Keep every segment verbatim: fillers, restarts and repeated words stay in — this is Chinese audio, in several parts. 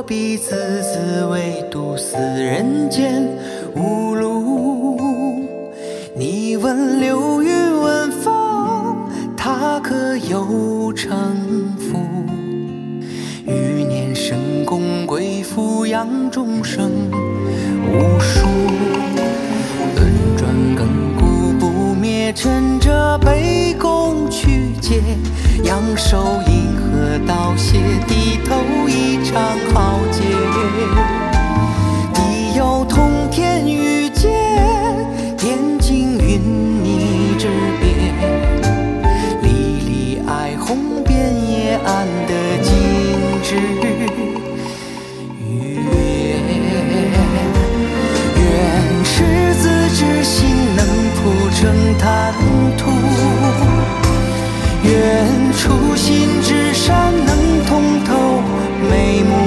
比子子为独死人间无路。你问流云问风，他可有城府？余年深宫贵妇养众生无数。轮转亘古不灭，趁着卑躬屈节，仰首银河道谢，低头一场浩劫。地有通天宇界，点睛云霓之别，离离哀鸿遍野暗的精致语言。愿赤子之心能铺成坦途，愿初心之山能通透眉目，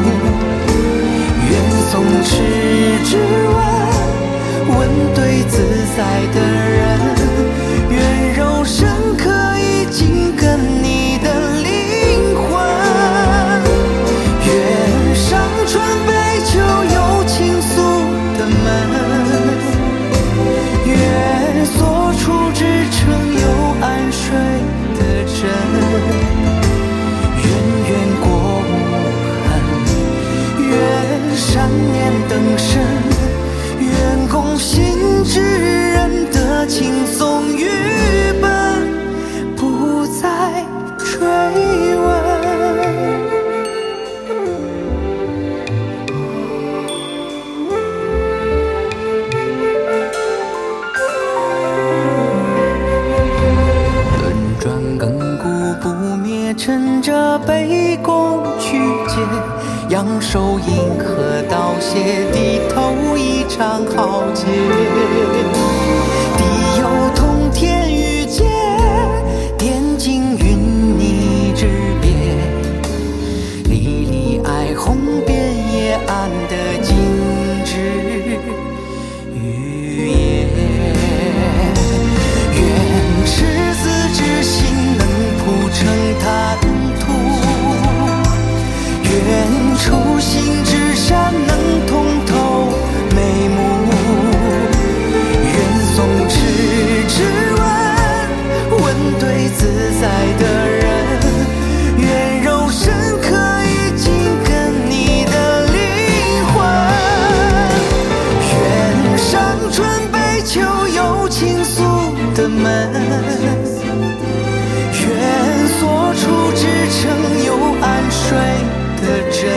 愿松弛之吻吻对自在的人，愿柔声可以紧跟你的灵魂，愿上春悲秋有倾诉的门，愿所处之城有安睡的枕，愿愿过无痕，愿善念登神，愿共心之人得轻松愚笨，不再追问。轮转亘古不灭，趁着卑躬屈节，仰首银河道谢，低头一场浩劫。地有通天宇界，点睛云霓之别，离离哀鸿遍野暗的精致语言。愿赤子之心能铺成坦途，愿初心之山能通透眉目，愿松弛之吻吻对自在的人，愿柔声可以紧跟你的灵魂，愿上春悲秋有倾诉的门，愿所处之城有安睡的枕，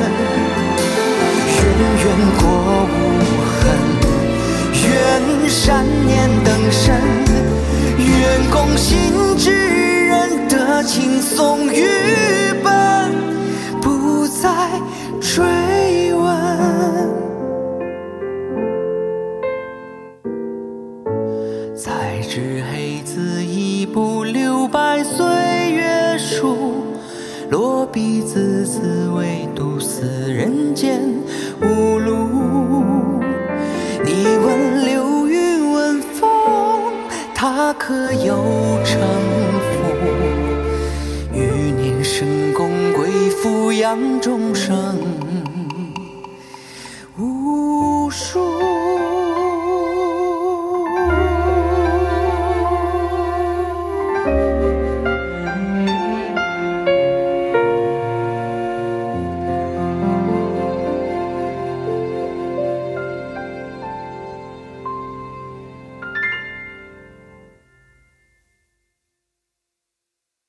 愿愿过无痕，愿善念登神，愿共心之人得轻松愚笨，不再追问。才知黑子一步留白岁月数，落笔字字为独死人间无路。你问流云问风，他可有城府？余年深宫贵妇养众生无数。